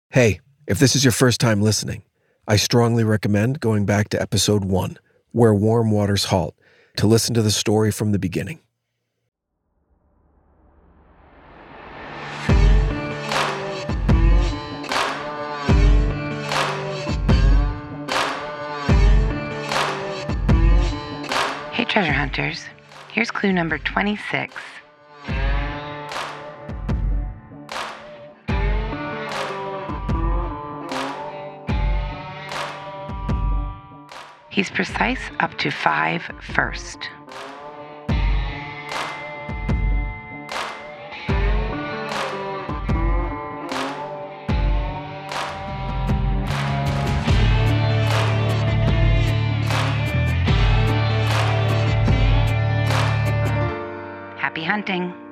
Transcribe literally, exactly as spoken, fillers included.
Hey, if this is your first time listening, I strongly recommend going back to episode one, Where Warm Waters Halt, to listen to the story from the beginning. Hey, treasure hunters. Here's clue number twenty-six. He's precise up to five first. Happy hunting.